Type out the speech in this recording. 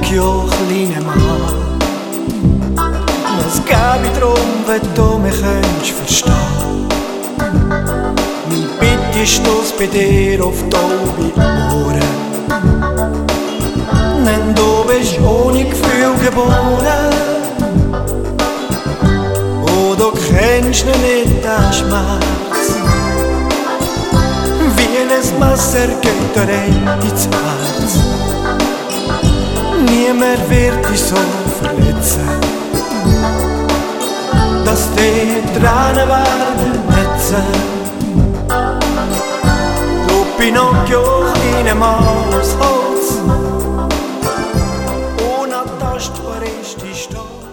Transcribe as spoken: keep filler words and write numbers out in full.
Pinocchio, kleiner Mann. Es gäbe drum, wenn du mich könntest verstehen. Meine Bitte stößt bei dir auf taube Ohren. Denn du bist ohne Gefühl geboren. Oh, du kennst noch nicht den Schmerz. Wie ein Messer geht dir ins Herz. Niemand wird dich so verletzen, dass die Tränen werden netzen. Du Pinocchio, kleiner Mann aus Holz, unantastbar ist die Stadt.